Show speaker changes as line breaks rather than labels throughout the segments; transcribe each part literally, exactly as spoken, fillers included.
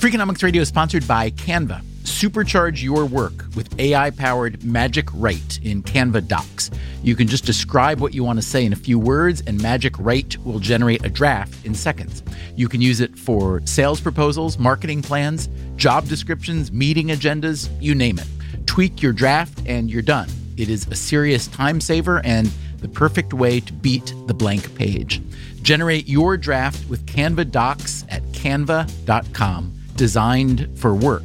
Freakonomics Radio is sponsored by Canva. Supercharge your work with A I-powered Magic Write in Canva Docs. You can just describe what you want to say in a few words, and Magic Write will generate a draft in seconds. You can use it for sales proposals, marketing plans, job descriptions, meeting agendas, you name it. Tweak your draft and you're done. It is a serious time saver and the perfect way to beat the blank page. Generate your draft with Canva Docs at canva dot com. Designed for work.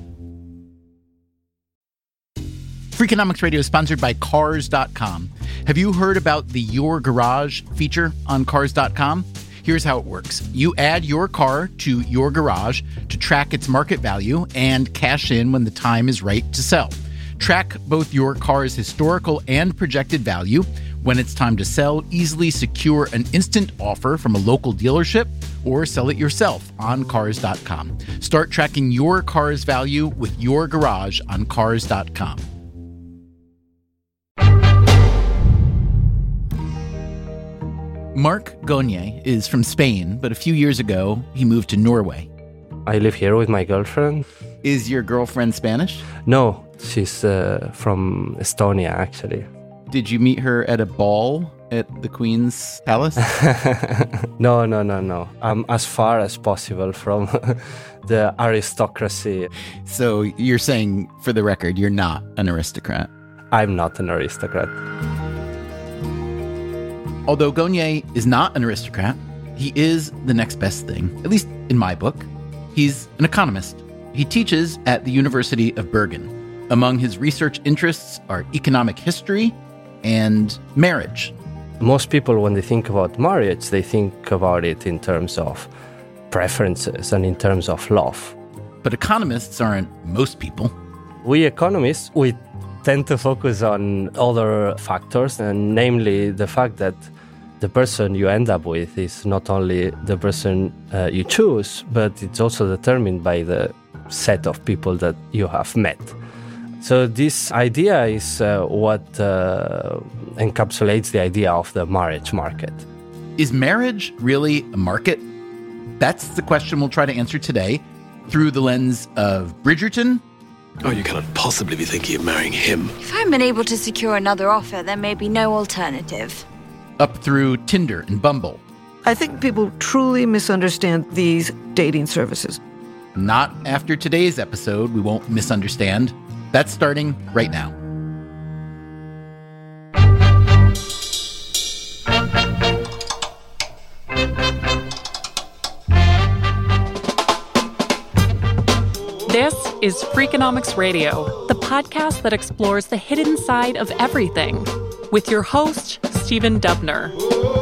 Freakonomics Radio is sponsored by cars dot com. Have you heard about the Your Garage feature on cars dot com? Here's how it works. You add your car to your garage to track its market value and cash in when the time is right to sell. Track both your car's historical and projected value. When it's time to sell, easily secure an instant offer from a local dealership or sell it yourself on cars dot com. Start tracking your car's value with your garage on cars dot com. Marc Gagné is from Spain, but a few years ago, he moved to Norway.
I live here with my girlfriend.
Is your girlfriend Spanish?
No, she's uh, from Estonia, actually.
Did you meet her at a ball at the Queen's Palace?
no, no, no, no. I'm as far as possible from the aristocracy.
So you're saying, for the record, you're not an aristocrat?
I'm not an aristocrat.
Although Gagné is not an aristocrat, he is the next best thing, at least in my book. He's an economist. He teaches at the University of Bergen. Among his research interests are economic history and marriage.
Most people, when they think about marriage, they think about it in terms of preferences and in terms of love.
But economists aren't most people.
We economists, we tend to focus on other factors, and namely the fact that the person you end up with is not only the person uh, you choose, but it's also determined by the set of people that you have met. So this idea is uh, what uh, encapsulates the idea of the marriage market.
Is marriage really a market? That's the question we'll try to answer today through the lens of Bridgerton.
Oh, you cannot possibly be thinking of marrying him.
If I'm unable to secure another offer, there may be no alternative.
Up through Tinder and Bumble.
I think people truly misunderstand these dating services.
Not after today's episode, we won't misunderstand. That's starting right now.
This is Freakonomics Radio, the podcast that explores the hidden side of everything, with your host, Stephen Dubner.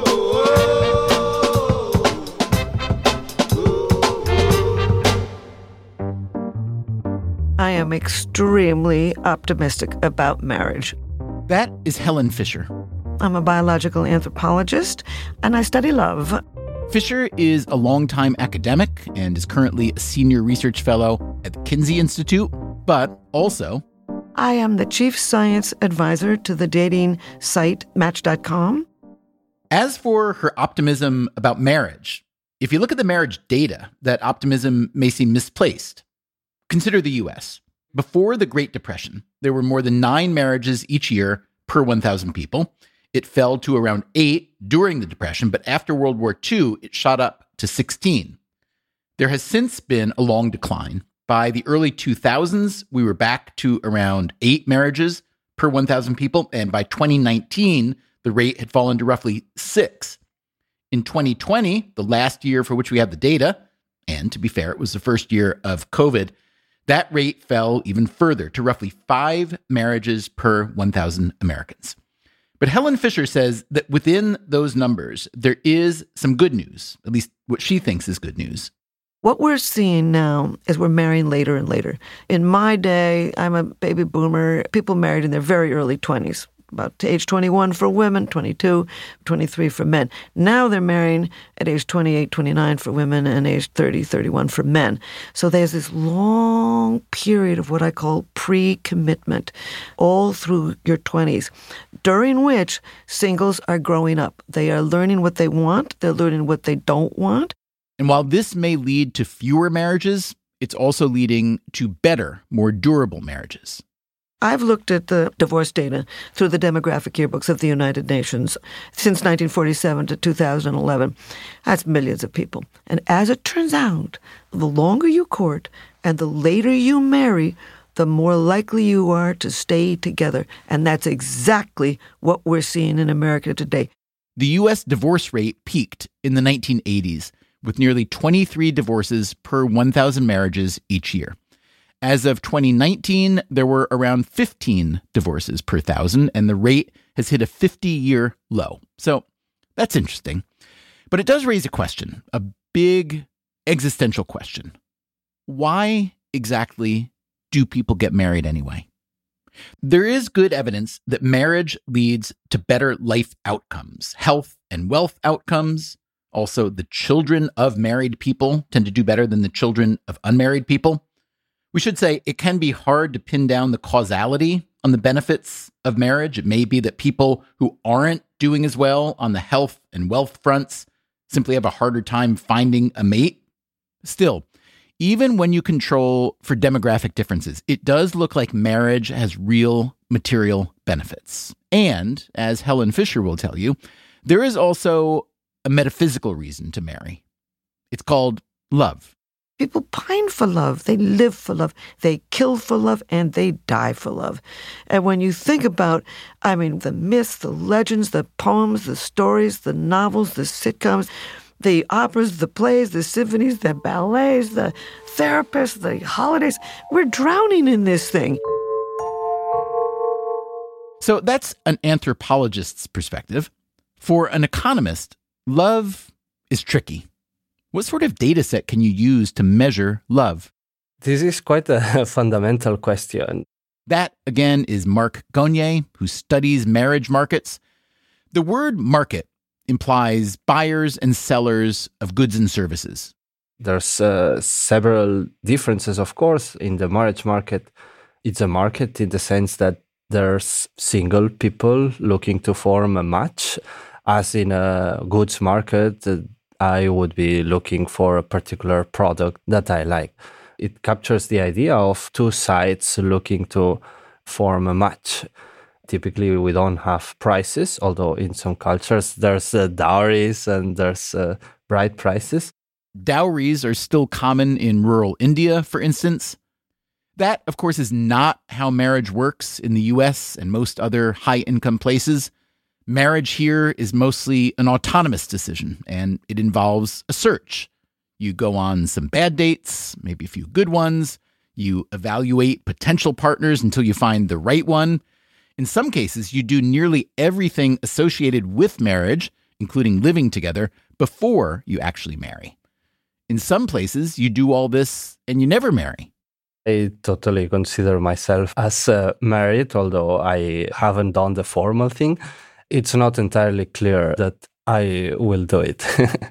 I am extremely optimistic about marriage.
That is Helen Fisher.
I'm a biological anthropologist, and I study love.
Fisher is a longtime academic and is currently a senior research fellow at the Kinsey Institute, but also...
I am the chief science advisor to the dating site Match dot com.
As for her optimism about marriage, if you look at the marriage data, that optimism may seem misplaced. Consider the U S. Before the Great Depression, there were more than nine marriages each year per one thousand people. It fell to around eight during the Depression, but after World War Two, it shot up to sixteen. There has since been a long decline. By the early two thousands, we were back to around eight marriages per one thousand people, and by twenty nineteen, the rate had fallen to roughly six. In twenty twenty, the last year for which we have the data, and to be fair, it was the first year of COVID, that rate fell even further to roughly five marriages per one thousand Americans. But Helen Fisher says that within those numbers, there is some good news, at least what she thinks is good news.
What we're seeing now is we're marrying later and later. In my day, I'm a baby boomer. People married in their very early twenties, about to age twenty-one for women, twenty-two, twenty-three for men. Now they're marrying at age twenty-eight, twenty-nine for women and age thirty, thirty-one for men. So there's this long period of what I call pre-commitment all through your twenties, during which singles are growing up. They are learning what they want. They're learning what they don't want.
And while this may lead to fewer marriages, it's also leading to better, more durable marriages.
I've looked at the divorce data through the demographic yearbooks of the United Nations since nineteen forty-seven to two thousand eleven. That's millions of people. And as it turns out, the longer you court and the later you marry, the more likely you are to stay together. And that's exactly what we're seeing in America today.
The U S divorce rate peaked in the nineteen eighties, with nearly twenty-three divorces per one thousand marriages each year. As of twenty nineteen, there were around fifteen divorces per thousand, and the rate has hit a fifty-year low. So that's interesting. But it does raise a question, a big existential question. Why exactly do people get married anyway? There is good evidence that marriage leads to better life outcomes, health and wealth outcomes. Also, the children of married people tend to do better than the children of unmarried people. We should say it can be hard to pin down the causality on the benefits of marriage. It may be that people who aren't doing as well on the health and wealth fronts simply have a harder time finding a mate. Still, even when you control for demographic differences, it does look like marriage has real material benefits. And, as Helen Fisher will tell you, there is also a metaphysical reason to marry. It's called love.
People pine for love. They live for love. They kill for love, and they die for love. And when you think about, I mean, the myths, the legends, the poems, the stories, the novels, the sitcoms, the operas, the plays, the symphonies, the ballets, the therapists, the holidays, we're drowning in this thing.
So that's an anthropologist's perspective. For an economist, love is tricky. What sort of data set can you use to measure love?
This is quite a fundamental question.
That, again, is Marc Gagné, who studies marriage markets. The word market implies buyers and sellers of goods and services.
There's uh, several differences, of course, in the marriage market. It's a market in the sense that there's single people looking to form a match. As in a goods market, uh, I would be looking for a particular product that I like. It captures the idea of two sides looking to form a match. Typically, we don't have prices, although in some cultures there's uh, dowries and there's uh, bride prices.
Dowries are still common in rural India, for instance. That, of course, is not how marriage works in the U S and most other high-income places. Marriage here is mostly an autonomous decision, and it involves a search. You go on some bad dates, maybe a few good ones. You evaluate potential partners until you find the right one. In some cases, you do nearly everything associated with marriage, including living together, before you actually marry. In some places, you do all this and you never marry.
I totally consider myself as uh, married, although I haven't done the formal thing. It's not entirely clear that I will do it.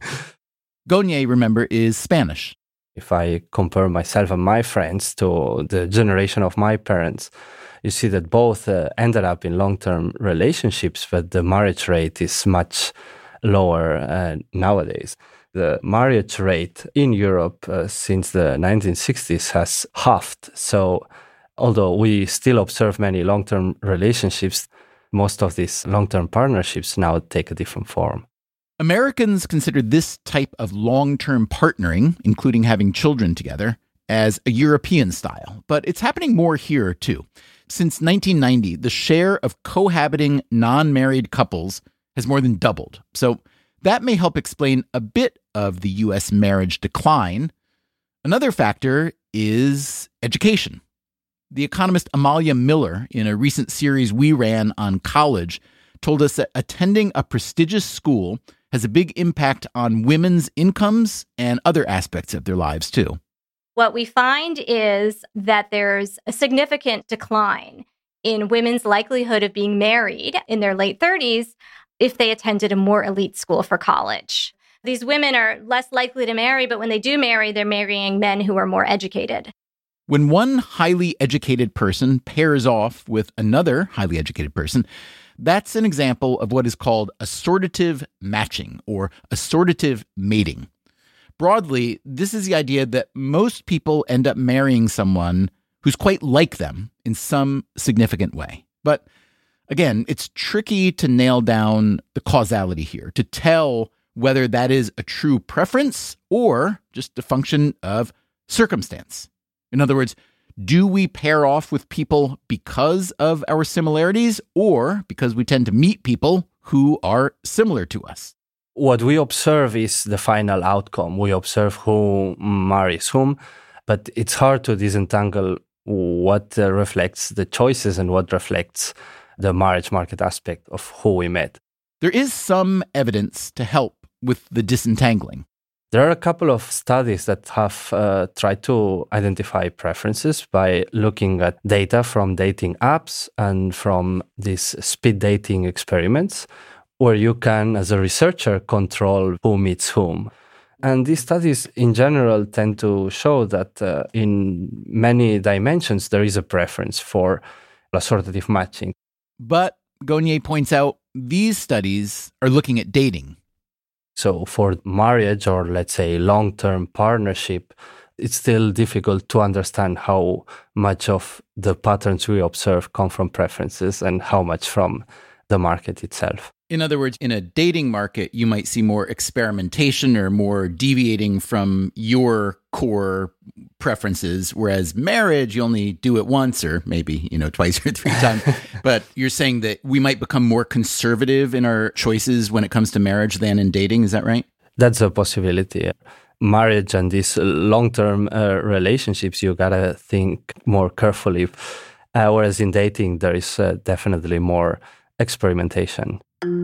Gagné, remember, is Spanish.
If I compare myself and my friends to the generation of my parents, you see that both uh, ended up in long-term relationships, but the marriage rate is much lower uh, nowadays. The marriage rate in Europe uh, since the nineteen sixties has halved. So although we still observe many long-term relationships, most of these long-term partnerships now take a different form.
Americans consider this type of long-term partnering, including having children together, as a European style. But it's happening more here, too. Since nineteen ninety, the share of cohabiting non-married couples has more than doubled. So that may help explain a bit of the U S marriage decline. Another factor is education. The economist Amalia Miller, in a recent series we ran on college, told us that attending a prestigious school has a big impact on women's incomes and other aspects of their lives, too.
What we find is that there's a significant decline in women's likelihood of being married in their late thirties if they attended a more elite school for college. These women are less likely to marry, but when they do marry, they're marrying men who are more educated.
When one highly educated person pairs off with another highly educated person, that's an example of what is called assortative matching or assortative mating. Broadly, this is the idea that most people end up marrying someone who's quite like them in some significant way. But again, it's tricky to nail down the causality here, to tell whether that is a true preference or just a function of circumstance. In other words, do we pair off with people because of our similarities or because we tend to meet people who are similar to us?
What we observe is the final outcome. We observe who marries whom, but it's hard to disentangle what uh, reflects the choices and what reflects the marriage market aspect of who we met.
There is some evidence to help with the disentangling.
There are a couple of studies that have uh, tried to identify preferences by looking at data from dating apps and from these speed dating experiments, where you can, as a researcher, control who meets whom. And these studies, in general, tend to show that uh, in many dimensions, there is a preference for assortative matching.
But Gaugnier points out these studies are looking at dating.
So for marriage or, let's say, long-term partnership, it's still difficult to understand how much of the patterns we observe come from preferences and how much from the market itself.
In other words, in a dating market, you might see more experimentation or more deviating from your core preferences, whereas marriage, you only do it once or maybe, you know, twice or three times. But you're saying that we might become more conservative in our choices when it comes to marriage than in dating. Is that right?
That's a possibility. Marriage and these long-term uh, relationships, you gotta think more carefully. Uh, whereas in dating, there is uh, definitely more experimentation.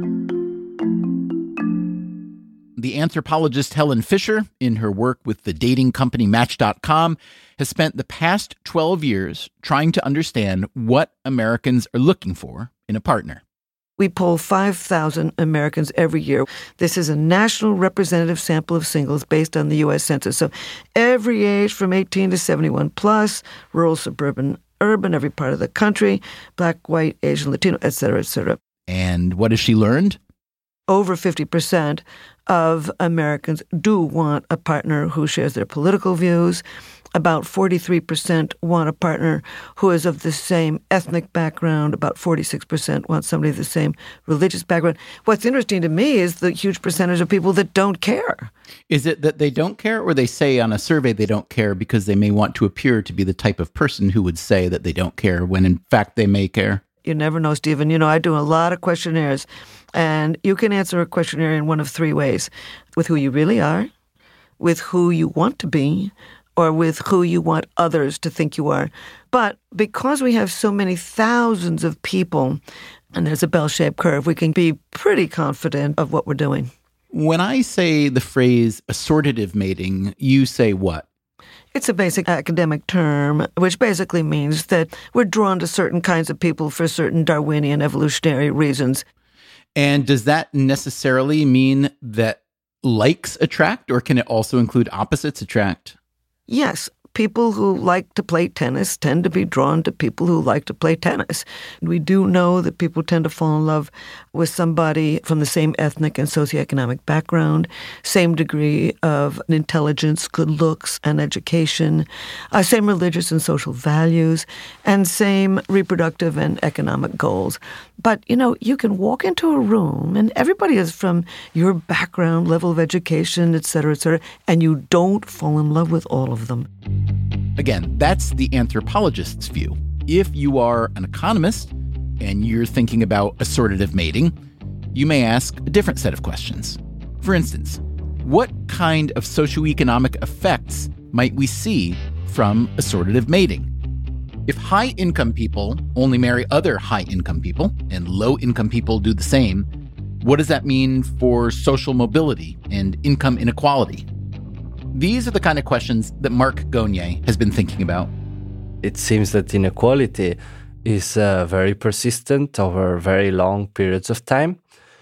The anthropologist Helen Fisher, in her work with the dating company Match dot com, has spent the past twelve years trying to understand what Americans are looking for in a partner.
We poll five thousand Americans every year. This is a national representative sample of singles based on the U S Census. So every age from eighteen to seventy-one plus, rural, suburban, urban, every part of the country, black, white, Asian, Latino, et cetera, et cetera.
And what has she learned?
Over fifty percent of Americans do want a partner who shares their political views. About forty-three percent want a partner who is of the same ethnic background. About forty-six percent want somebody of the same religious background. What's interesting to me is the huge percentage of people that don't care.
Is it that they don't care, or they say on a survey they don't care because they may want to appear to be the type of person who would say that they don't care when in fact they may care?
You never know, Stephen. You know, I do a lot of questionnaires, and you can answer a questionnaire in one of three ways: with who you really are, with who you want to be, or with who you want others to think you are. But because we have so many thousands of people, and there's a bell-shaped curve, we can be pretty confident of what we're doing.
When I say the phrase assortative mating, you say what?
It's a basic academic term, which basically means that we're drawn to certain kinds of people for certain Darwinian evolutionary reasons.
And does that necessarily mean that likes attract, or can it also include opposites attract?
Yes. People who like to play tennis tend to be drawn to people who like to play tennis. We do know that people tend to fall in love with somebody from the same ethnic and socioeconomic background, same degree of intelligence, good looks, and education, uh, same religious and social values, and same reproductive and economic goals. But, you know, you can walk into a room and everybody is from your background, level of education, et cetera, et cetera, and you don't fall in love with all of them.
Again, that's the anthropologist's view. If you are an economist and you're thinking about assortative mating, you may ask a different set of questions. For instance, what kind of socioeconomic effects might we see from assortative mating? If high-income people only marry other high-income people and low-income people do the same, what does that mean for social mobility and income inequality? These are the kind of questions that Marc Gaugnier has been thinking about.
It seems that inequality is uh, very persistent over very long periods of time.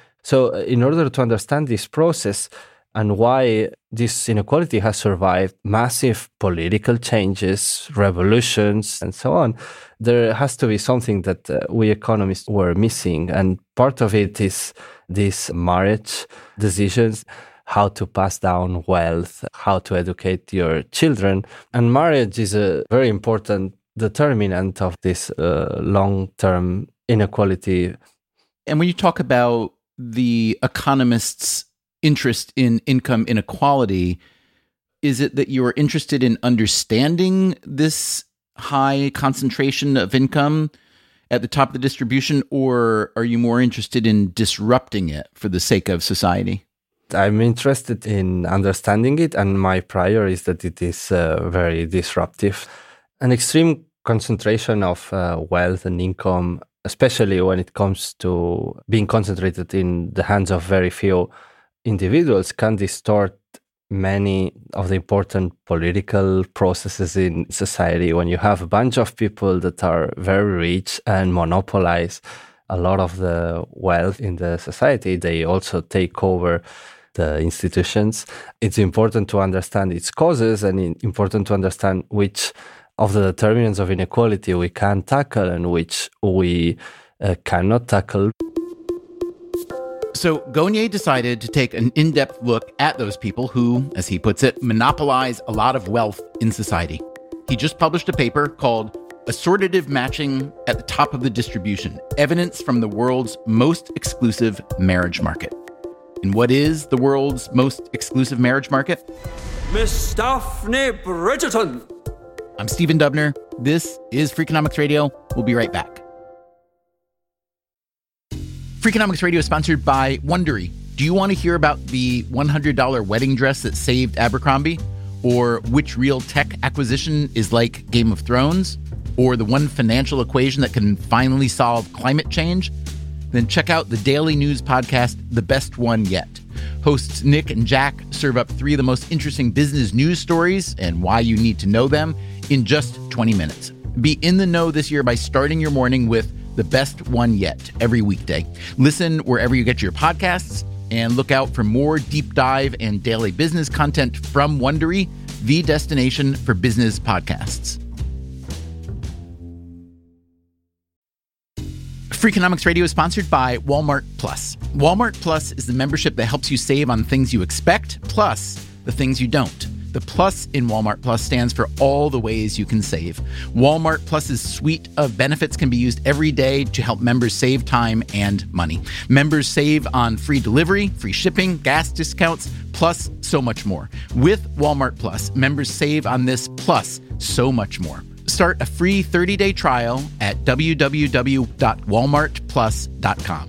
So in order to understand this process and why this inequality has survived massive political changes, revolutions, and so on, there has to be something that uh, we economists were missing. And part of it is these marriage decisions. how to pass down wealth, how to educate your children. And marriage is a very important determinant of this uh, long-term inequality.
And when you talk about the economists' interest in income inequality, is it that you're interested in understanding this high concentration of income at the top of the distribution, or are you more interested in disrupting it for the sake of society?
I'm interested in understanding it, and my prior is that it is uh, very disruptive. An extreme concentration of uh, wealth and income, especially when it comes to being concentrated in the hands of very few individuals, can distort many of the important political processes in society. When you have a bunch of people that are very rich and monopolize a lot of the wealth in the society, they also take over the institutions. It's important to understand its causes and important to understand which of the determinants of inequality we can tackle and which we uh, cannot tackle.
So Gaugnier decided to take an in-depth look at those people who, as he puts it, monopolize a lot of wealth in society. He just published a paper called Assortative Matching at the Top of the Distribution, Evidence from the World's Most Exclusive Marriage Market. And what is the world's most exclusive marriage market?
Miss Daphne Bridgerton.
I'm Stephen Dubner. This is Freakonomics Radio. We'll be right back. Freakonomics Radio is sponsored by Wondery. Do you want to hear about the one hundred dollars wedding dress that saved Abercrombie? Or which real tech acquisition is like Game of Thrones? Or the one financial equation that can finally solve climate change? Then check out the daily news podcast, The Best One Yet. Hosts Nick and Jack serve up three of the most interesting business news stories and why you need to know them in just twenty minutes. Be in the know this year by starting your morning with The Best One Yet every weekday. Listen wherever you get your podcasts and look out for more deep dive and daily business content from Wondery, the destination for business podcasts. Freakonomics Radio is sponsored by Walmart Plus. Walmart Plus is the membership that helps you save on things you expect, plus the things you don't. The plus in Walmart Plus stands for all the ways you can save. Walmart Plus's suite of benefits can be used every day to help members save time and money. Members save on free delivery, free shipping, gas discounts, plus so much more. With Walmart Plus, members save on this plus so much more. Start a free thirty-day trial at w w w dot walmart plus dot com.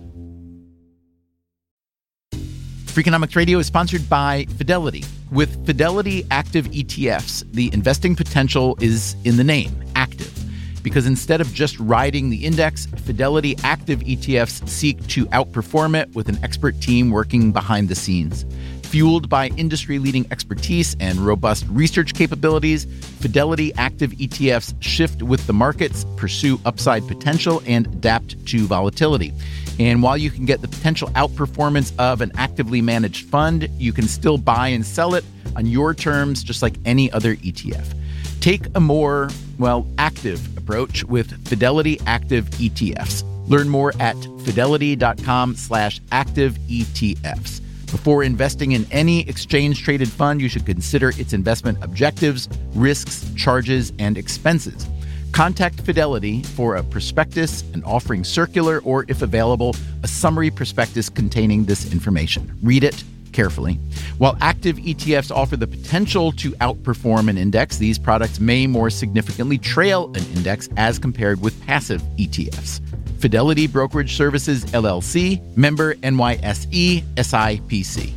Freakonomics Radio is sponsored by Fidelity. With Fidelity Active E T Fs, the investing potential is in the name, active. Because instead of just riding the index, Fidelity Active E T Fs seek to outperform it with an expert team working behind the scenes. Fueled by industry-leading expertise and robust research capabilities, Fidelity Active E T Fs shift with the markets, pursue upside potential, and adapt to volatility. And while you can get the potential outperformance of an actively managed fund, you can still buy and sell it on your terms, just like any other E T F. Take a more, well, active approach with Fidelity Active E T Fs. Learn more at fidelity.com slash active ETFs. Before investing in any exchange-traded fund, you should consider its investment objectives, risks, charges, and expenses. Contact Fidelity for a prospectus, an offering circular, or, if available, a summary prospectus containing this information. Read it carefully. While active E T Fs offer the potential to outperform an index, these products may more significantly trail an index as compared with passive E T Fs. Fidelity Brokerage Services, L L C, member N Y S E, S I P C.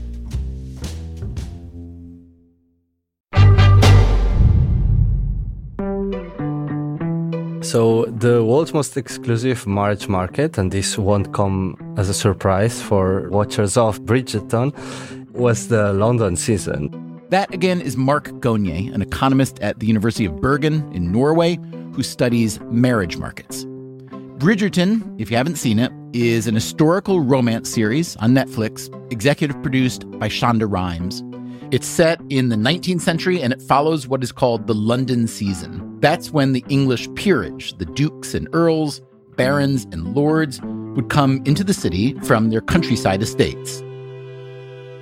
So the world's most exclusive marriage market, and this won't come as a surprise for watchers of Bridgerton, was the London season.
That, again, is Mark Gaugnier, an economist at the University of Bergen in Norway, who studies marriage markets. Bridgerton, if you haven't seen it, is an historical romance series on Netflix, executive produced by Shonda Rhimes. It's set in the nineteenth century, and it follows what is called the London season. That's when the English peerage, the dukes and earls, barons and lords, would come into the city from their countryside estates.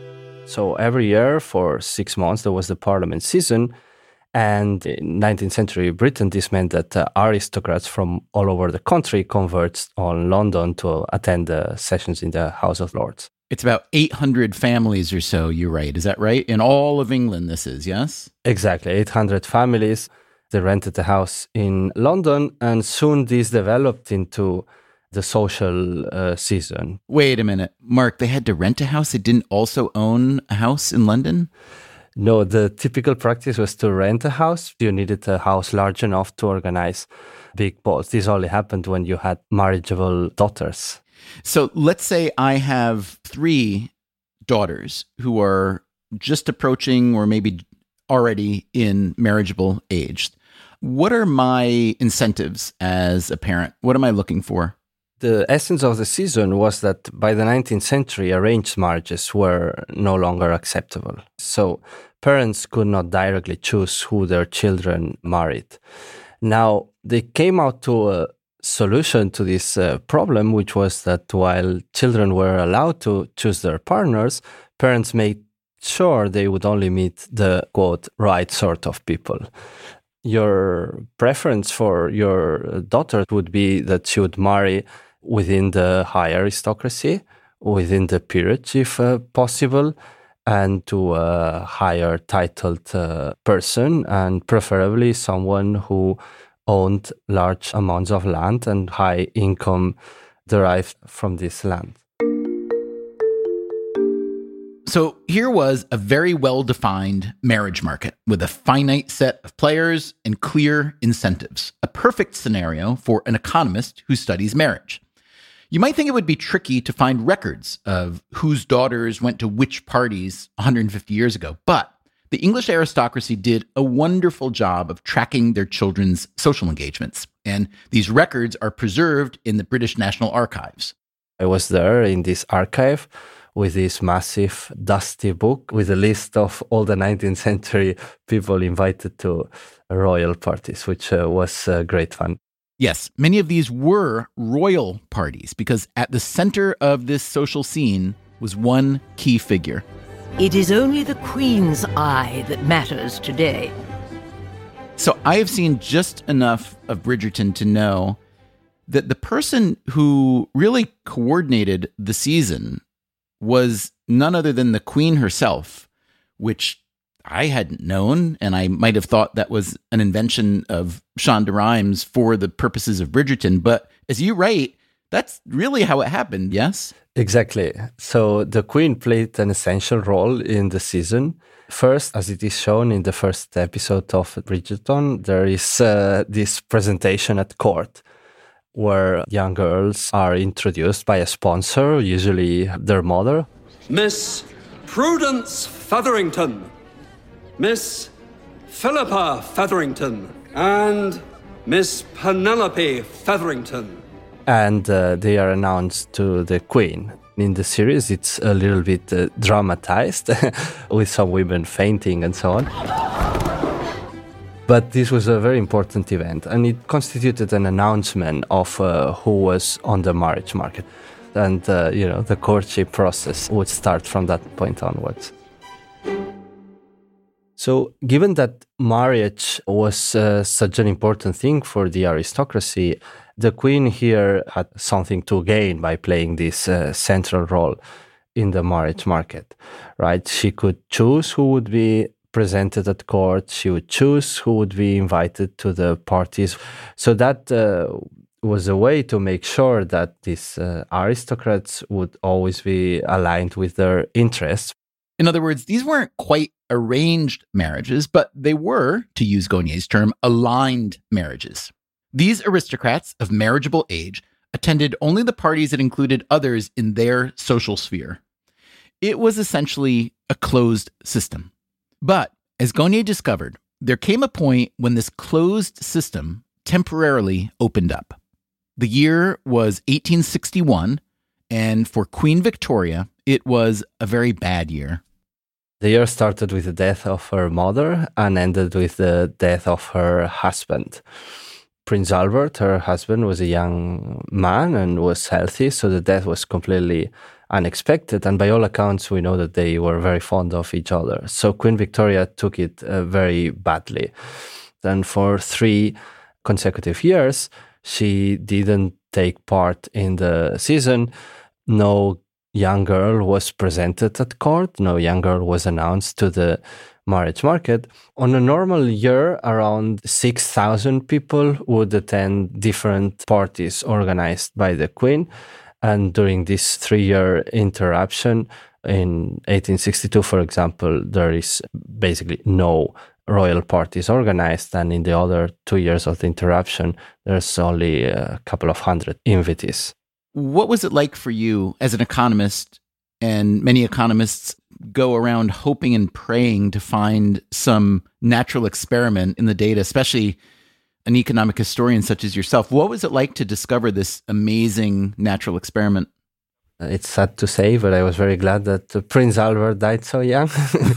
So every year for six months, there was the parliament season. And in nineteenth century Britain, this meant that uh, aristocrats from all over the country converged on London to attend the sessions in the House of Lords.
It's about eight hundred families or so, you're right. Is that right? In all of England, this is, yes?
Exactly, eight hundred families. They rented a house in London, and soon this developed into the social uh, season.
Wait a minute. Mark, they had to rent a house? They didn't also own a house in London?
No, the typical practice was to rent a house. You needed a house large enough to organize big balls. This only happened when you had marriageable daughters.
So let's say I have three daughters who are just approaching or maybe already in marriageable age. What are my incentives as a parent? What am I looking for?
The essence of the season was that by the nineteenth century, arranged marriages were no longer acceptable. So parents could not directly choose who their children married. Now, they came out to a solution to this uh, problem, which was that while children were allowed to choose their partners, parents made sure they would only meet the, quote, right sort of people. Your preference for your daughter would be that she would marry within the high aristocracy, within the peerage, if uh, possible, and to a higher titled uh, person, and preferably someone who owned large amounts of land and high income derived from this land.
So here was a very well-defined marriage market with a finite set of players and clear incentives, a perfect scenario for an economist who studies marriage. You might think it would be tricky to find records of whose daughters went to which parties one hundred fifty years ago, but the English aristocracy did a wonderful job of tracking their children's social engagements, and these records are preserved in the British National Archives.
I was there in this archive with this massive, dusty book with a list of all the nineteenth century people invited to royal parties, which uh, was uh, great fun.
Yes, many of these were royal parties because at the center of this social scene was one key figure.
It is only the Queen's eye that matters today.
So I have seen just enough of Bridgerton to know that the person who really coordinated the season was none other than the Queen herself, which I hadn't known, and I might have thought that was an invention of Shonda Rhimes for the purposes of Bridgerton. But as you write, that's really how it happened, yes?
Exactly. So the Queen played an essential role in the season. First, as it is shown in the first episode of Bridgerton, there is uh, this presentation at court where young girls are introduced by a sponsor, usually their mother.
Miss Prudence Featherington, Miss Philippa Featherington, and Miss Penelope Featherington.
And uh, they are announced to the Queen. In the series, it's a little bit uh, dramatized, with some women fainting and so on. But this was a very important event, and it constituted an announcement of uh, who was on the marriage market. And, uh, you know, the courtship process would start from that point onwards. So, given that marriage was uh, such an important thing for the aristocracy, the Queen here had something to gain by playing this uh, central role in the marriage market, right? She could choose who would be presented at court. She would choose who would be invited to the parties. So that uh, was a way to make sure that these uh, aristocrats would always be aligned with their interests.
In other words, these weren't quite arranged marriages, but they were, to use Gaugner's term, aligned marriages. These aristocrats of marriageable age attended only the parties that included others in their social sphere. It was essentially a closed system. But, as Gaugner discovered, there came a point when this closed system temporarily opened up. The year was eighteen sixty-one, and for Queen Victoria, it was a very bad year.
The year started with the death of her mother and ended with the death of her husband. Prince Albert, her husband, was a young man and was healthy, so the death was completely unexpected. And by all accounts, we know that they were very fond of each other. So Queen Victoria took it uh, very badly. And for three consecutive years, she didn't take part in the season. No young girl was presented at court. No young girl was announced to the marriage market. On a normal year, around six thousand people would attend different parties organized by the Queen. And during this three-year interruption, in eighteen sixty-two, for example, there is basically no royal parties organized. And in the other two years of the interruption, there's only a couple of hundred invitees.
What was it like for you as an economist? And many economists go around hoping and praying to find some natural experiment in the data, especially an economic historian such as yourself. What was it like to discover this amazing natural experiment?
It's sad to say, but I was very glad that uh, Prince Albert died so young.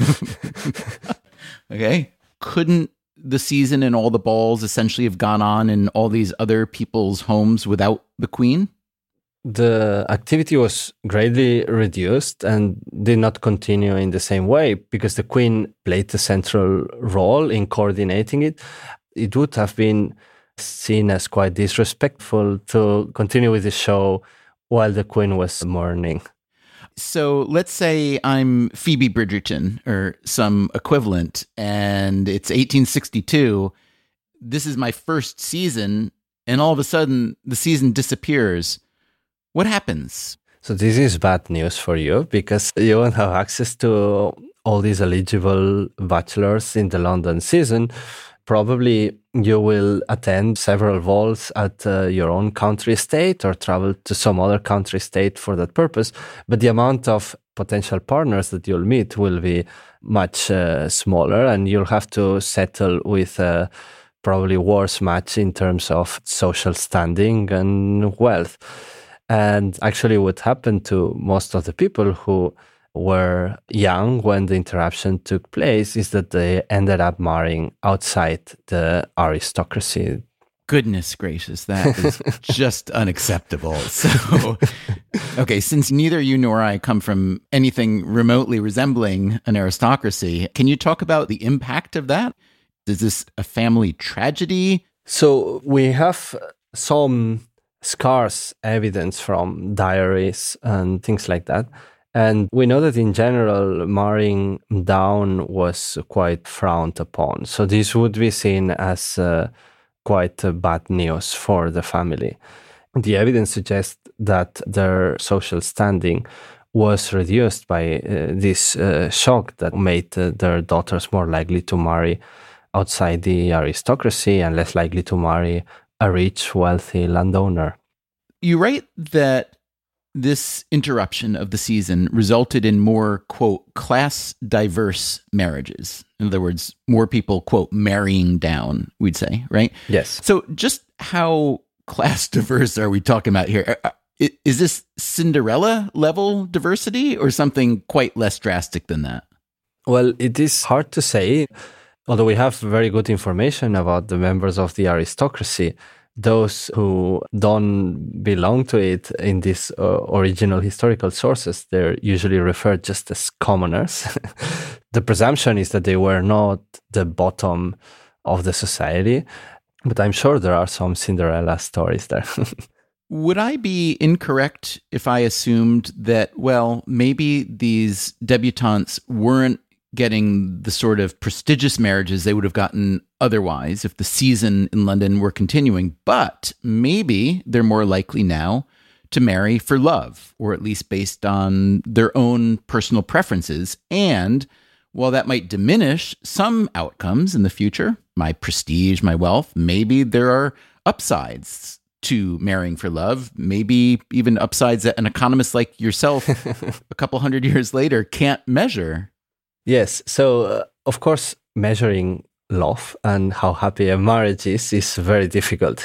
Okay. Couldn't the season and all the balls essentially have gone on in all these other people's homes without the Queen?
The activity was greatly reduced and did not continue in the same way because the Queen played a central role in coordinating it. It would have been seen as quite disrespectful to continue with the show while the Queen was mourning.
So let's say I'm Phoebe Bridgerton or some equivalent, and it's eighteen sixty-two. This is my first season, and all of a sudden the season disappears. What happens?
So this is bad news for you because you won't have access to all these eligible bachelors in the London season. Probably you will attend several balls at uh, your own country estate or travel to some other country estate for that purpose. But the amount of potential partners that you'll meet will be much uh, smaller, and you'll have to settle with a probably worse match in terms of social standing and wealth. And actually what happened to most of the people who were young when the interruption took place is that they ended up marrying outside the aristocracy.
Goodness gracious, that is just unacceptable. So, okay, since neither you nor I come from anything remotely resembling an aristocracy, can you talk about the impact of that? Is this a family tragedy?
So we have some scarce evidence from diaries and things like that. And we know that in general, marrying down was quite frowned upon. So this would be seen as uh, quite uh, bad news for the family. The evidence suggests that their social standing was reduced by uh, this uh, shock that made uh, their daughters more likely to marry outside the aristocracy and less likely to marry a rich, wealthy landowner.
You write that this interruption of the season resulted in more, quote, class diverse marriages. In other words, more people, quote, marrying down, we'd say, right?
Yes.
So just how class diverse are we talking about here? Is this Cinderella level diversity or something quite less drastic than that?
Well, it is hard to say. Although we have very good information about the members of the aristocracy, those who don't belong to it in these uh, original historical sources, they're usually referred just as commoners. The presumption is that they were not the bottom of the society, but I'm sure there are some Cinderella stories there.
Would I be incorrect if I assumed that, well, maybe these debutantes weren't getting the sort of prestigious marriages they would have gotten otherwise if the season in London were continuing, but maybe they're more likely now to marry for love, or at least based on their own personal preferences. And while that might diminish some outcomes in the future, my prestige, my wealth, maybe there are upsides to marrying for love, maybe even upsides that an economist like yourself a couple hundred years later can't measure.
Yes. So, uh, of course, measuring love and how happy a marriage is is very difficult.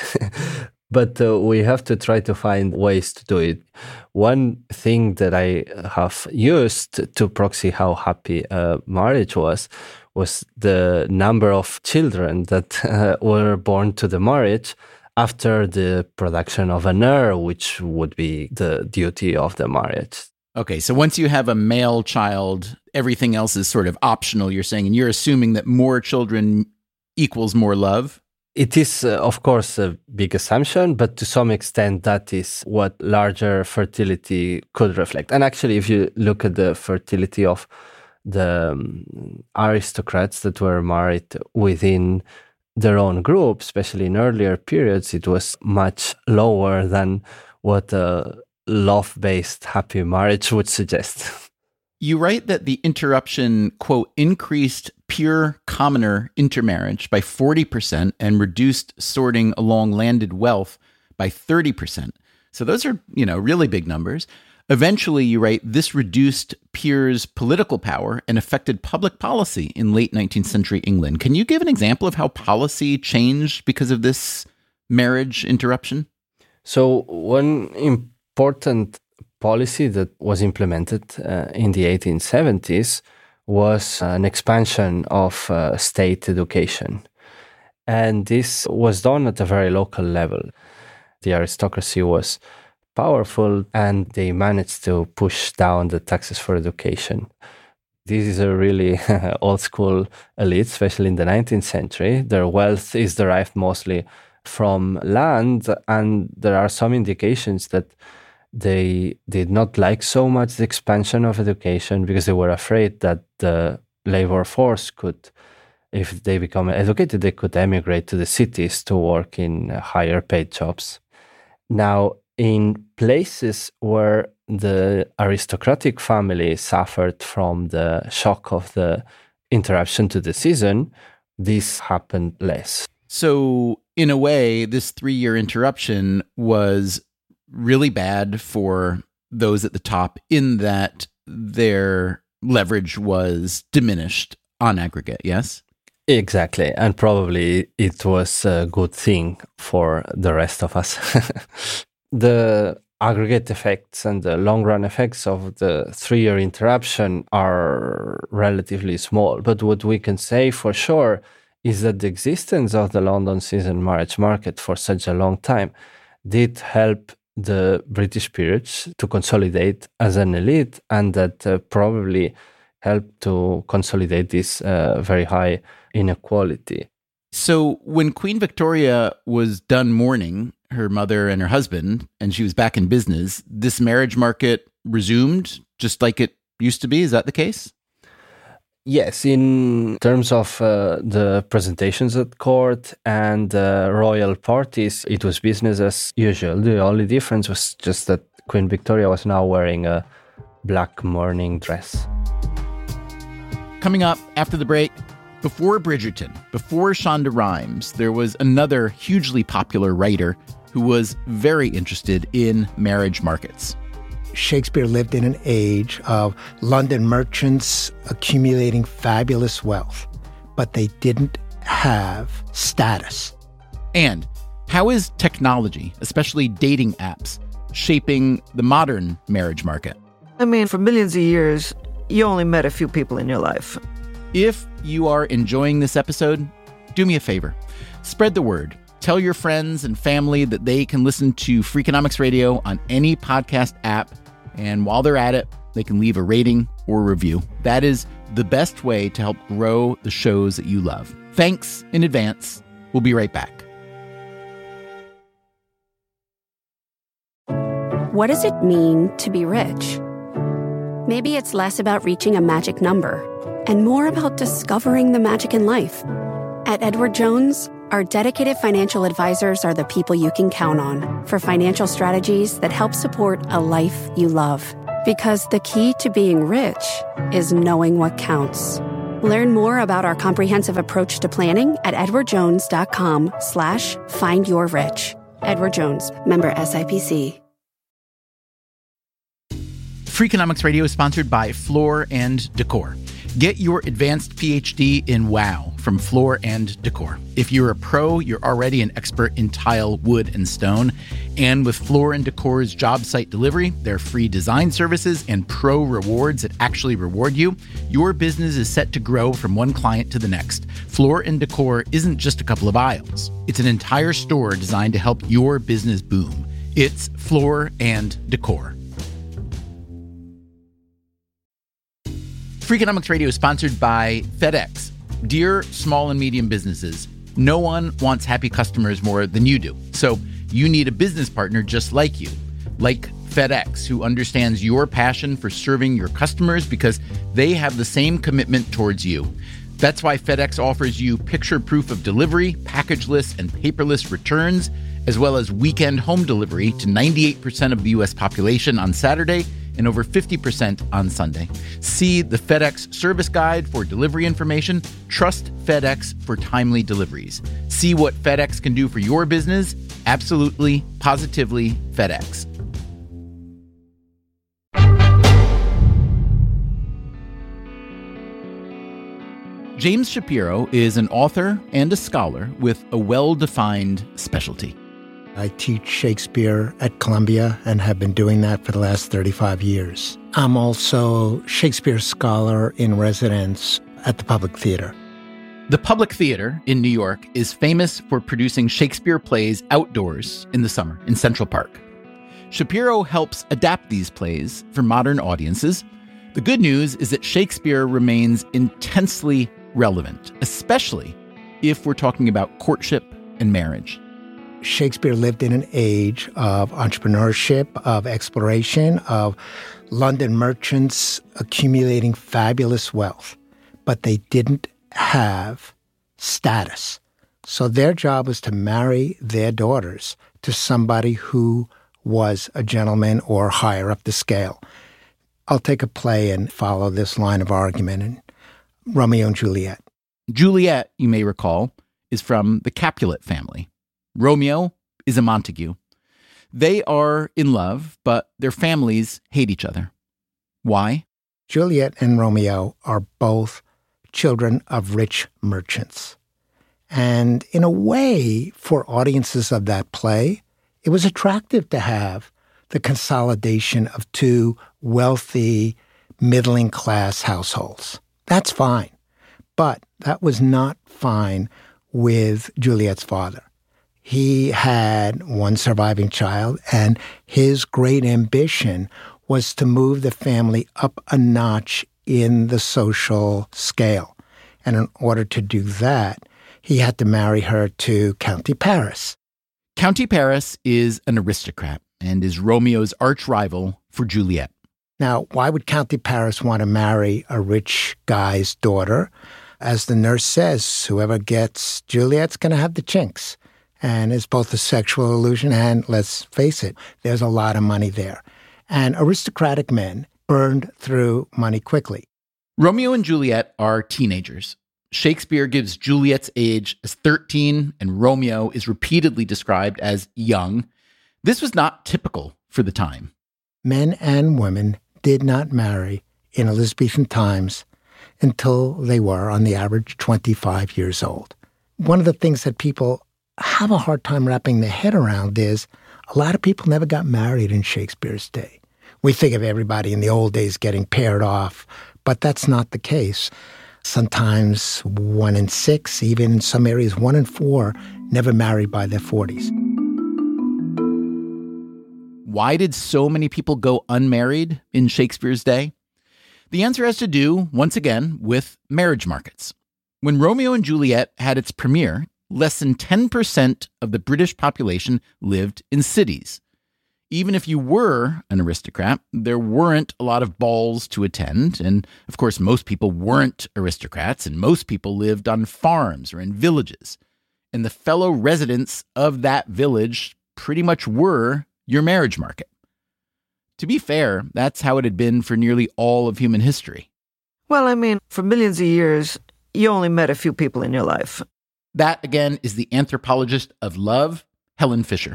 But uh, we have to try to find ways to do it. One thing that I have used to proxy how happy a marriage was was the number of children that uh, were born to the marriage after the production of an heir, which would be the duty of the marriage.
Okay, so once you have a male child, everything else is sort of optional, you're saying, and you're assuming that more children equals more love?
It is, uh, of course, a big assumption, but to some extent, that is what larger fertility could reflect. And actually, if you look at the fertility of the um, aristocrats that were married within their own group, especially in earlier periods, it was much lower than what a love-based happy marriage would suggest.
You write that the interruption, quote, increased pure commoner intermarriage by forty percent and reduced sorting along landed wealth by thirty percent. So those are, you know, really big numbers. Eventually, you write, this reduced peers' political power and affected public policy in late nineteenth century England. Can you give an example of how policy changed because of this marriage interruption?
So one important policy that was implemented uh, in the eighteen seventies was an expansion of uh, state education. And this was done at a very local level. The aristocracy was powerful and they managed to push down the taxes for education. This is a really old school elite, especially in the nineteenth century. Their wealth is derived mostly from land, and there are some indications that they did not like so much the expansion of education because they were afraid that the labor force could, if they become educated, they could emigrate to the cities to work in higher paid jobs. Now, in places where the aristocratic family suffered from the shock of the interruption to the season, this happened less.
So, in a way, this three-year interruption was really bad for those at the top in that their leverage was diminished on aggregate, yes?
Exactly. And probably it was a good thing for the rest of us. The aggregate effects and the long-run effects of the three-year interruption are relatively small. But what we can say for sure is that the existence of the London season marriage market for such a long time did help the British peerage to consolidate as an elite, and that uh, probably helped to consolidate this uh, very high inequality.
So when Queen Victoria was done mourning her mother and her husband, and she was back in business, this marriage market resumed just like it used to be. Is that the case?
Yes, in terms of uh, the presentations at court and uh, royal parties, it was business as usual. The only difference was just that Queen Victoria was now wearing a black mourning dress.
Coming up after the break, before Bridgerton, before Shonda Rhimes, there was another hugely popular writer who was very interested in marriage markets.
Shakespeare lived in an age of London merchants accumulating fabulous wealth, but they didn't have status.
And how is technology, especially dating apps, shaping the modern marriage market?
I mean, for millions of years, you only met a few people in your life.
If you are enjoying this episode, do me a favor. Spread the word. Tell your friends and family that they can listen to Freakonomics Radio on any podcast app. And while they're at it, they can leave a rating or review. That is the best way to help grow the shows that you love. Thanks in advance. We'll be right back.
What does it mean to be rich? Maybe it's less about reaching a magic number and more about discovering the magic in life. At Edward Jones, our dedicated financial advisors are the people you can count on for financial strategies that help support a life you love. Because the key to being rich is knowing what counts. Learn more about our comprehensive approach to planning at edwardjones.com slash find your rich. Edward Jones, member S I P C.
Freakonomics Radio is sponsored by Floor and Decor. Get your advanced P H D in WOW from Floor and Decor. If you're a pro, you're already an expert in tile, wood, and stone. And with Floor and Decor's job site delivery, their free design services, and pro rewards that actually reward you, your business is set to grow from one client to the next. Floor and Decor isn't just a couple of aisles. It's an entire store designed to help your business boom. It's Floor and Decor. Freakonomics Radio is sponsored by FedEx. Dear small and medium businesses, no one wants happy customers more than you do. So you need a business partner just like you, like FedEx, who understands your passion for serving your customers because they have the same commitment towards you. That's why FedEx offers you picture proof of delivery, packageless and paperless returns, as well as weekend home delivery to ninety-eight percent of the U S population on Saturday and over fifty percent on Sunday. See the FedEx service guide for delivery information. Trust FedEx for timely deliveries. See what FedEx can do for your business. Absolutely, positively FedEx. James Shapiro is an author and a scholar with a well-defined specialty.
I teach Shakespeare at Columbia and have been doing that for the last thirty-five years. I'm also Shakespeare scholar in residence at the Public Theater.
The Public Theater in New York is famous for producing Shakespeare plays outdoors in the summer in Central Park. Shapiro helps adapt these plays for modern audiences. The good news is that Shakespeare remains intensely relevant, especially if we're talking about courtship and marriage.
Shakespeare lived in an age of entrepreneurship, of exploration, of London merchants accumulating fabulous wealth. But they didn't have status. So their job was to marry their daughters to somebody who was a gentleman or higher up the scale. I'll take a play and follow this line of argument in Romeo and Juliet.
Juliet, you may recall, is from the Capulet family. Romeo is a Montague. They are in love, but their families hate each other. Why?
Juliet and Romeo are both children of rich merchants. And in a way, for audiences of that play, it was attractive to have the consolidation of two wealthy, middling-class households. That's fine. But that was not fine with Juliet's father. He had one surviving child, and his great ambition was to move the family up a notch in the social scale. And in order to do that, he had to marry her to County Paris.
County Paris is an aristocrat and is Romeo's arch-rival for Juliet.
Now, why would County Paris want to marry a rich guy's daughter? As the nurse says, whoever gets Juliet's going to have the chinks. And it's both a sexual illusion and, let's face it, there's a lot of money there. And aristocratic men burned through money quickly.
Romeo and Juliet are teenagers. Shakespeare gives Juliet's age as thirteen, and Romeo is repeatedly described as young. This was not typical for the time.
Men and women did not marry in Elizabethan times until they were, on the average, twenty-five years old. One of the things that people have a hard time wrapping their head around is a lot of people never got married in Shakespeare's day. We think of everybody in the old days getting paired off, but that's not the case. Sometimes one in six, even in some areas one in four, never married by their forties.
Why did so many people go unmarried in Shakespeare's day? The answer has to do, once again, with marriage markets. When Romeo and Juliet had its premiere, less than ten percent of the British population lived in cities. Even if you were an aristocrat, there weren't a lot of balls to attend. And of course, most people weren't aristocrats, and most people lived on farms or in villages. And the fellow residents of that village pretty much were your marriage market. To be fair, that's how it had been for nearly all of human history.
Well, I mean, for millions of years, you only met a few people in your life.
That, again, is the anthropologist of love, Helen Fisher.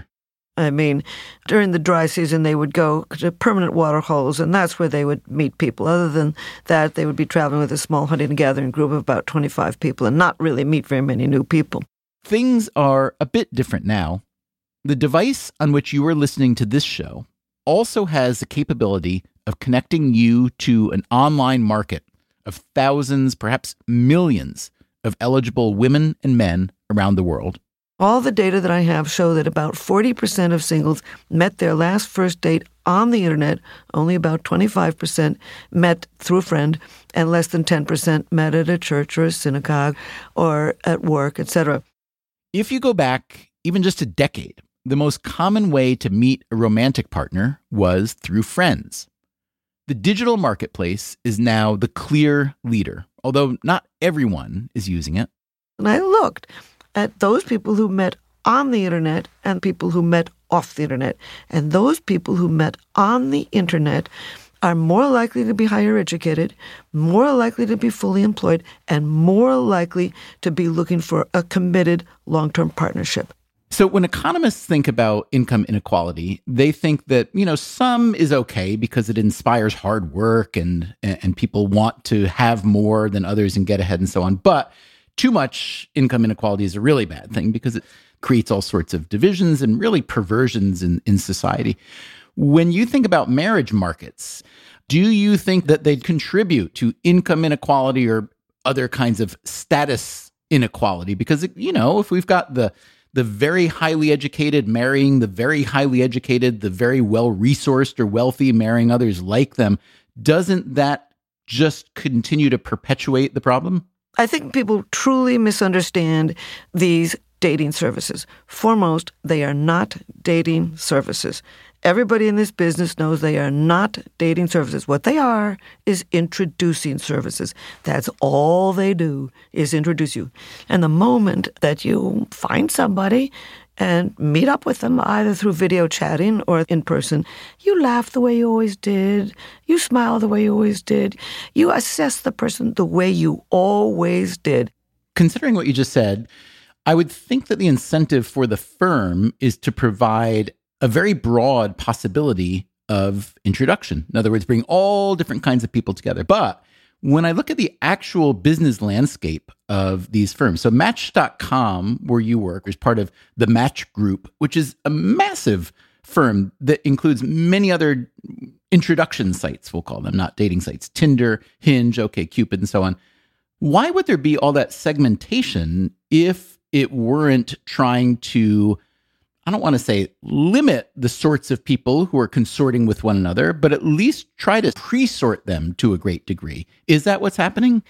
I mean, during the dry season, they would go to permanent water holes, and that's where they would meet people. Other than that, they would be traveling with a small hunting and gathering group of about twenty-five people and not really meet very many new people.
Things are a bit different now. The device on which you are listening to this show also has the capability of connecting you to an online market of thousands, perhaps millions, of eligible women and men around the world.
All the data that I have show that about forty percent of singles met their last first date on the internet, only about twenty-five percent met through a friend, and less than ten percent met at a church or a synagogue or at work, et cetera.
If you go back even just a decade, the most common way to meet a romantic partner was through friends. The digital marketplace is now the clear leader, although not everyone is using it.
And I looked at those people who met on the internet and people who met off the internet. And those people who met on the internet are more likely to be higher educated, more likely to be fully employed, and more likely to be looking for a committed long-term partnership.
So when economists think about income inequality, they think that, you know, some is okay because it inspires hard work and and people want to have more than others and get ahead and so on. But too much income inequality is a really bad thing because it creates all sorts of divisions and really perversions in, in society. When you think about marriage markets, do you think that they'd contribute to income inequality or other kinds of status inequality? Because, you know, if we've got the the very highly educated marrying the very highly educated, the very well-resourced or wealthy marrying others like them, doesn't that just continue to perpetuate the problem?
I think people truly misunderstand these dating services. Foremost, they are not dating services. Everybody in this business knows they are not dating services. What they are is introducing services. That's all they do is introduce you. And the moment that you find somebody and meet up with them, either through video chatting or in person, you laugh the way you always did. You smile the way you always did. You assess the person the way you always did.
Considering what you just said, I would think that the incentive for the firm is to provide a very broad possibility of introduction. In other words, bring all different kinds of people together. But when I look at the actual business landscape of these firms, so Match dot com, where you work, is part of the Match Group, which is a massive firm that includes many other introduction sites, we'll call them, not dating sites, Tinder, Hinge, OkCupid, and so on. Why would there be all that segmentation if it weren't trying to, I don't want to say limit the sorts of people who are consorting with one another, but at least try to pre-sort them to a great degree? Is that what's happening?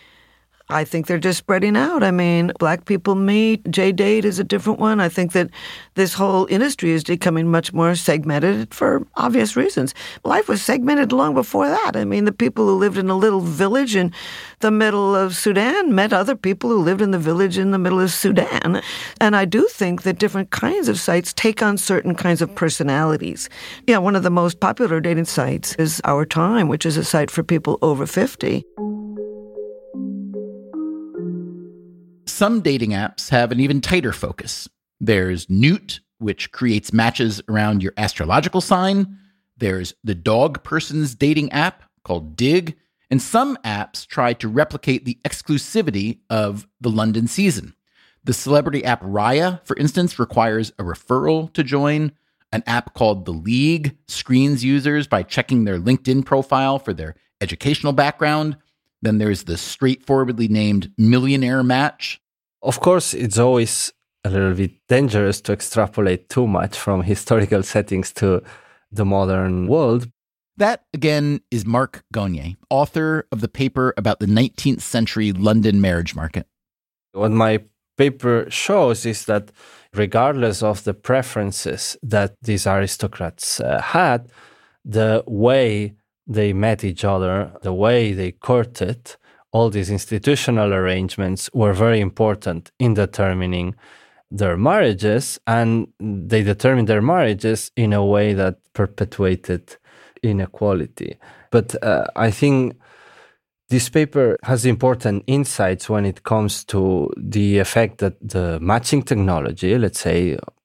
I think they're just spreading out. I mean, Black People Meet, J-Date is a different one. I think that this whole industry is becoming much more segmented for obvious reasons. Life was segmented long before that. I mean, the people who lived in a little village in the middle of Sudan met other people who lived in the village in the middle of Sudan. And I do think that different kinds of sites take on certain kinds of personalities. Yeah, one of the most popular dating sites is Our Time, which is a site for people over fifty.
Some dating apps have an even tighter focus. There's Newt, which creates matches around your astrological sign. There's the dog person's dating app called Dig. And some apps try to replicate the exclusivity of the London season. The celebrity app Raya, for instance, requires a referral to join. An app called The League screens users by checking their LinkedIn profile for their educational background. Then there's the straightforwardly named Millionaire Match.
Of course, it's always a little bit dangerous to extrapolate too much from historical settings to the modern world.
That, again, is Mark Gagne, author of the paper about the nineteenth century London marriage market.
What my paper shows is that regardless of the preferences that these aristocrats uh, had, the way they met each other, the way they courted, all these institutional arrangements were very important in determining their marriages, and they determined their marriages in a way that perpetuated inequality. But uh, I think this paper has important insights when it comes to the effect that the matching technology, let's say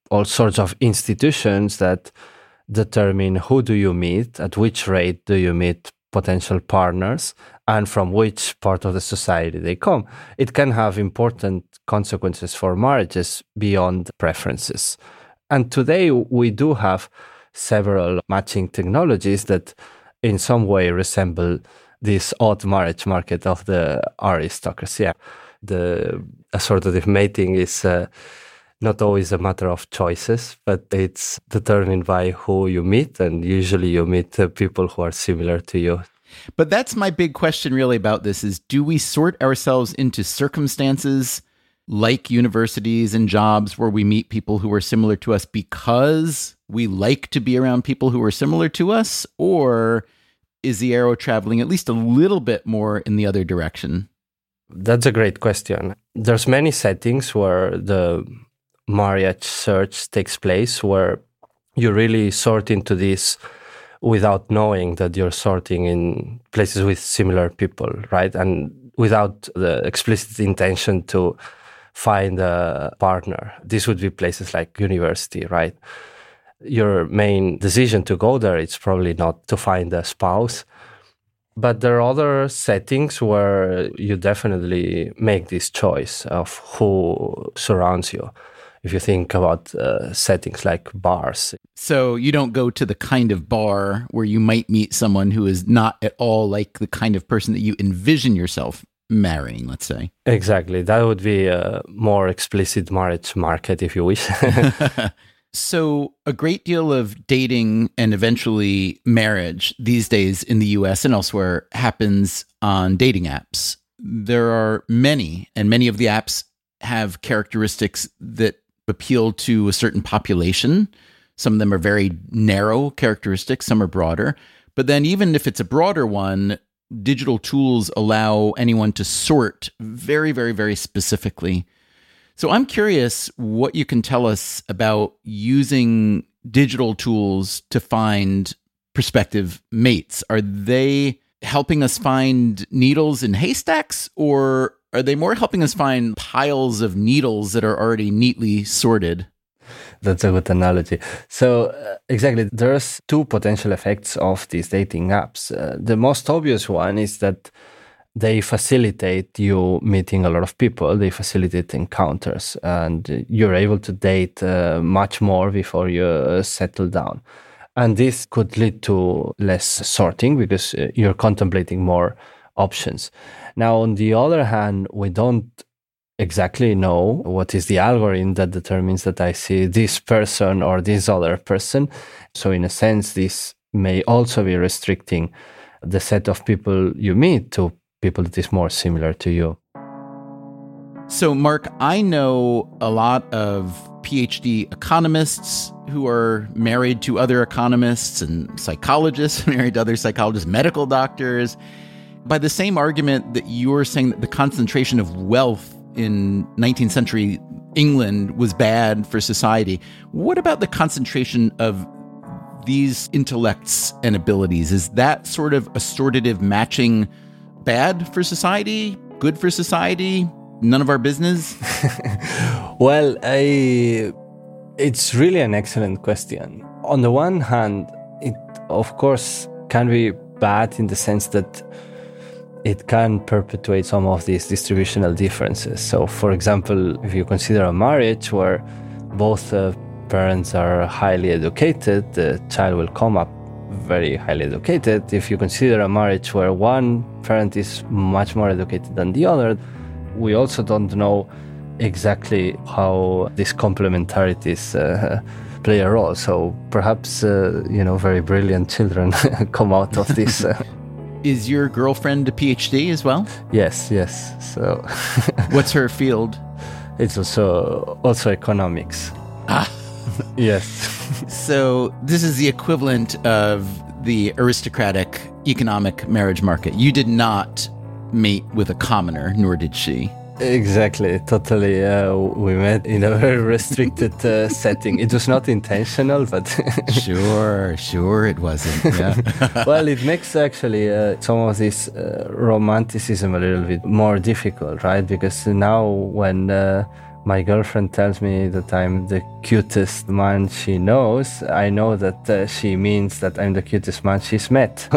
all sorts of institutions that determine who do you meet, at which rate do you meet potential partners, and from which part of the society they come. It can have important consequences for marriages beyond preferences. And today we do have several matching technologies that in some way resemble this odd marriage market of the aristocracy. The assortative mating is uh, not always a matter of choices, but it's determined by who you meet, and usually you meet uh, people who are similar to you.
But that's my big question really about this is, do we sort ourselves into circumstances like universities and jobs where we meet people who are similar to us because we like to be around people who are similar to us? Or is the arrow traveling at least a little bit more in the other direction?
That's a great question. There's many settings where the marriage search takes place, where you really sort into this without knowing that you're sorting in places with similar people, right? And without the explicit intention to find a partner. This would be places like university, right? Your main decision to go there, it's probably not to find a spouse. But there are other settings where you definitely make this choice of who surrounds you. If you think about uh, settings like bars.
So you don't go to the kind of bar where you might meet someone who is not at all like the kind of person that you envision yourself marrying, let's say.
Exactly. That would be a more explicit marriage market, if you wish.
So a great deal of dating and eventually marriage these days in the U S and elsewhere happens on dating apps. There are many, and many of the apps have characteristics that appeal to a certain population. Some of them are very narrow characteristics, some are broader. But then even if it's a broader one, digital tools allow anyone to sort very, very, very specifically. So I'm curious what you can tell us about using digital tools to find prospective mates. Are they helping us find needles in haystacks, or are they more helping us find piles of needles that are already neatly sorted?
That's a good analogy. So uh, exactly, there's two potential effects of these dating apps. Uh, the most obvious one is that they facilitate you meeting a lot of people. They facilitate encounters, and you're able to date uh, much more before you uh, settle down. And this could lead to less sorting because uh, you're contemplating more options. Now, on the other hand, we don't exactly know what is the algorithm that determines that I see this person or this other person. So in a sense, this may also be restricting the set of people you meet to people that is more similar to you.
So, Mark, I know a lot of PhD economists who are married to other economists, and psychologists married to other psychologists, medical doctors. By the same argument that you're saying that the concentration of wealth in nineteenth century England was bad for society, what about the concentration of these intellects and abilities? Is that sort of assortative matching bad for society, good for society, none of our business?
Well, I, it's really an excellent question. On the one hand, it of course can be bad in the sense that it can perpetuate some of these distributional differences. So, for example, if you consider a marriage where both uh, parents are highly educated, the child will come up very highly educated. If you consider a marriage where one parent is much more educated than the other, we also don't know exactly how these complementarities uh, play a role. So perhaps, uh, you know, very brilliant children come out of this. Uh,
Is your girlfriend a PhD as well?
Yes, yes. So,
what's her field?
It's also also economics.
Ah,
yes.
So this is the equivalent of the aristocratic economic marriage market. You did not mate with a commoner, nor did she.
Exactly, totally. Uh, we met in a very restricted uh, setting. It was not intentional, but
sure, sure, it wasn't. Yeah.
Well, it makes actually uh, some of this uh, romanticism a little bit more difficult, right? Because now, when uh, my girlfriend tells me that I'm the cutest man she knows, I know that uh, she means that I'm the cutest man she's met.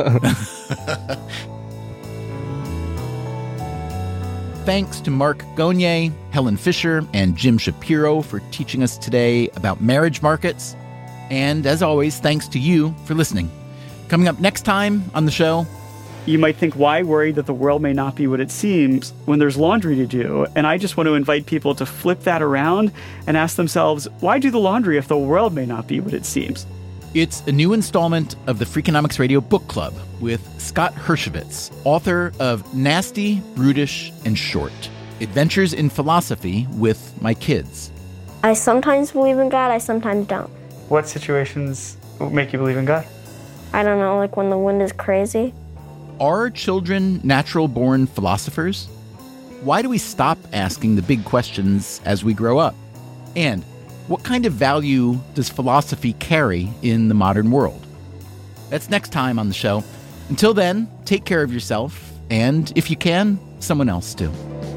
Thanks to Mark Gonier, Helen Fisher, and Jim Shapiro for teaching us today about marriage markets. And as always, thanks to you for listening. Coming up next time on the show,
you might think, why worry that the world may not be what it seems when there's laundry to do? And I just want to invite people to flip that around and ask themselves, why do the laundry if the world may not be what it seems?
It's a new installment of the Freakonomics Radio Book Club with Scott Hershovitz, author of Nasty, Brutish, and Short, Adventures in Philosophy with My Kids.
I sometimes believe in God, I sometimes don't.
What situations make you believe in God?
I don't know, like when the wind is crazy.
Are children natural-born philosophers? Why do we stop asking the big questions as we grow up? And what kind of value does philosophy carry in the modern world? That's next time on the show. Until then, take care of yourself, and if you can, someone else too.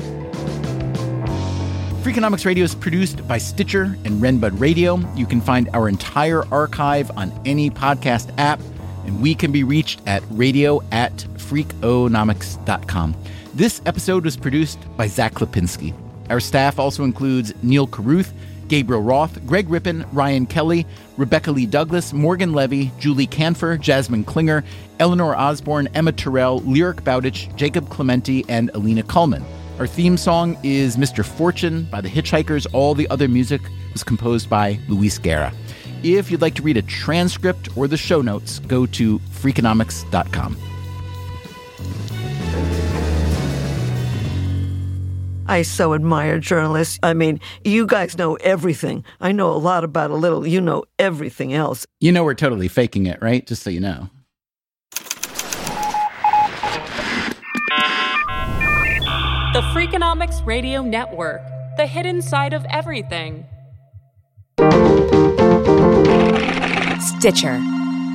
Freakonomics Radio is produced by Stitcher and Renbud Radio. You can find our entire archive on any podcast app, and we can be reached at radio at freakonomics dot com. This episode was produced by Zach Lipinski. Our staff also includes Neil Carruth, Gabriel Roth, Greg Rippin, Ryan Kelly, Rebecca Lee Douglas, Morgan Levy, Julie Canfer, Jasmine Klinger, Eleanor Osborne, Emma Terrell, Lyric Bowditch, Jacob Clementi, and Alina Kuhlman. Our theme song is Mister Fortune by the Hitchhikers. All the other music was composed by Luis Guerra. If you'd like to read a transcript or the show notes, go to freakonomics dot com.
I so admire journalists. I mean, you guys know everything. I know a lot about a little. You know everything else.
You know we're totally faking it, right? Just so you know.
The Freakonomics Radio Network, the hidden side of everything.
Stitcher.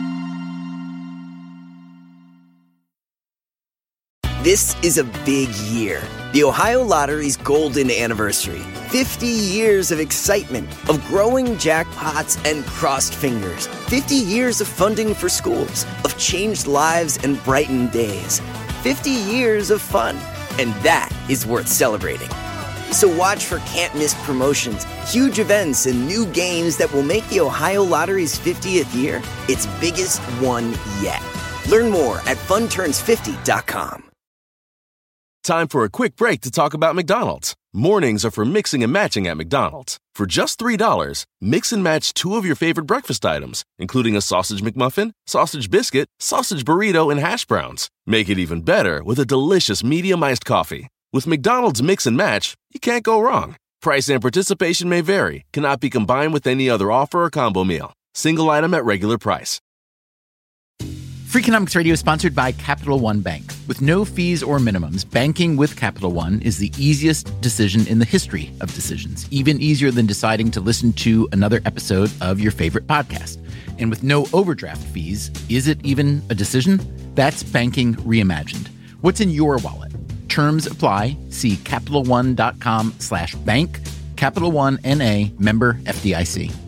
This is a big year. The Ohio Lottery's golden anniversary. fifty years of excitement, of growing jackpots and crossed fingers. fifty years of funding for schools, of changed lives and brightened days. fifty years of fun. And that is worth celebrating. So watch for can't-miss promotions, huge events, and new games that will make the Ohio Lottery's fiftieth year its biggest one yet. Learn more at fun turns fifty dot com.
Time for a quick break to talk about McDonald's. Mornings are for mixing and matching at McDonald's. For just three dollars, mix and match two of your favorite breakfast items, including a sausage McMuffin, sausage biscuit, sausage burrito, and hash browns. Make it even better with a delicious medium iced coffee. With McDonald's Mix and Match, you can't go wrong. Price and participation may vary, cannot be combined with any other offer or combo meal. Single item at regular price.
Freakonomics Radio is sponsored by Capital One Bank. With no fees or minimums, banking with Capital One is the easiest decision in the history of decisions, even easier than deciding to listen to another episode of your favorite podcast. And with no overdraft fees, is it even a decision? That's banking reimagined. What's in your wallet? Terms apply. See CapitalOne.com slash bank. Capital One N A, member F D I C.